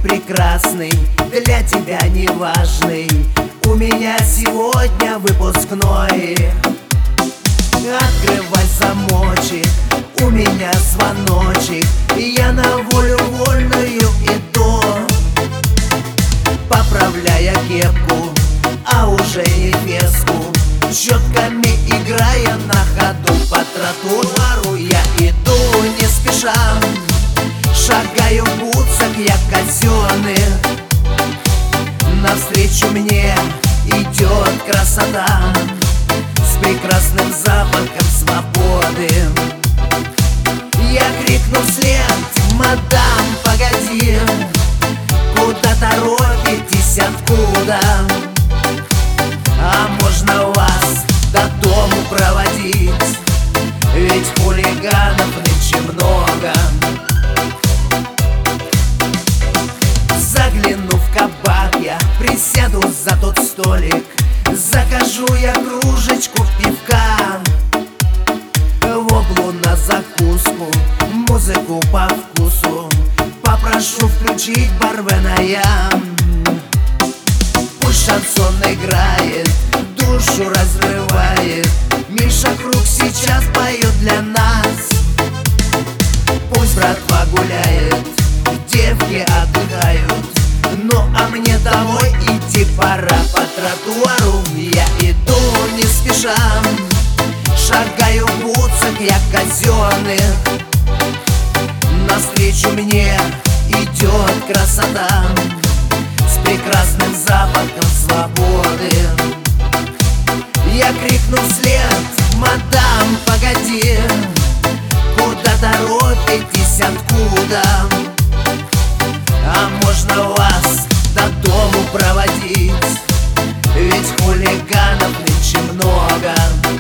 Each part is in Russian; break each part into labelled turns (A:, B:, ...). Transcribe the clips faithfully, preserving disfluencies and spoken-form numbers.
A: прекрасный, для тебя не важный. У меня сегодня выпускной. Открывай замочек, у меня звоночек, и я на волю вольную иду, поправляя кепку, а уже и феску, щетками играя на ходу. По тротуару я иду не спеша, шагаю в бутсах я казенных. Навстречу мне идет красота с прекрасным запахом свободы. Я крикну вслед: мадам, погоди, куда торопитесь, откуда? А можно вас до дому проводить? Ведь хулиганов нынче много. Загляну в кабак, я присяду за тот столик, закажу я кружечку пивка, воблу на закуску, музыку по вкусу, попрошу включить Барвена я. Пусть шансон играет, душу разрывает, Миша Круг сейчас поет для нас. Пусть братва гуляет, девки отдыхают, ну а мне домой идти пора. По тротуару я иду не спеша, шагаю в бутсах я казенных. Навстречу мне идет красота с прекрасным запахом свободы. Я крикну вслед: мадам, погоди, куда торопитесь, откуда? А можно вас до дому проводить? Ведь хулиганов нынче много.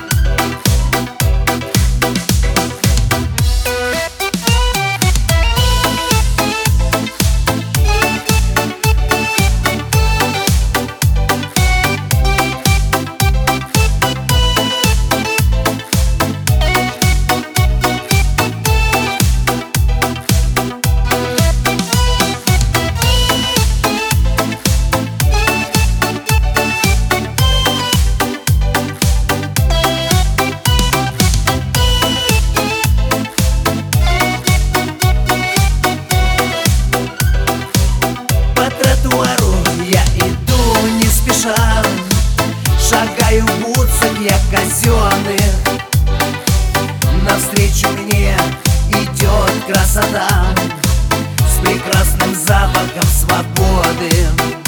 A: Я иду не спеша, шагаю в бутсах я казенных. Навстречу мне идет красота с прекрасным запахом свободы.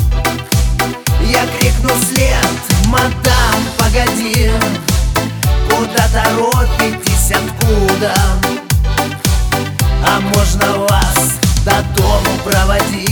A: Я крикну вслед: мадам, погоди, куда торопитесь, откуда? А можно вас до дому проводить?